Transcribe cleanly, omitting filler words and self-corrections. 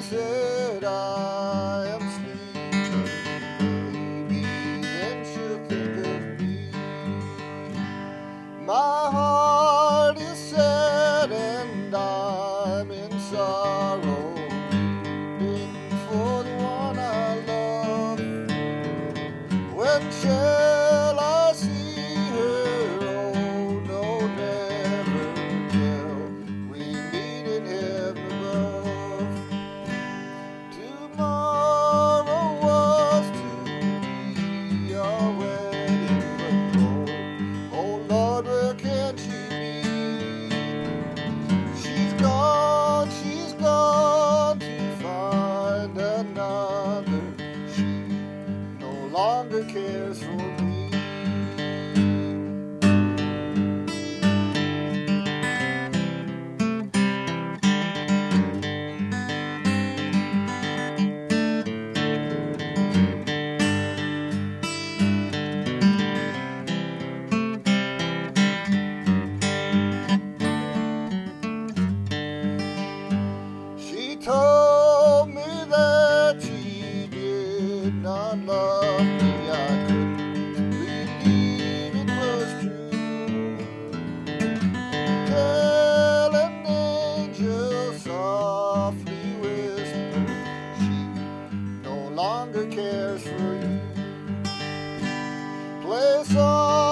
said I am sleeping, maybe then she'll think of me. My heart is sad and I'm in sorrow, weeping for the one I love. When shall I see her? Oh no, never till we meet in heaven above. Tomorrow was to be our wedding, but oh Lord, where can she be? She's gone to find another. She no longer cares for me. She told me that she did not love me. I couldn't believe it was true. Tell an angel softly whisper, she no longer cares for you. Play soft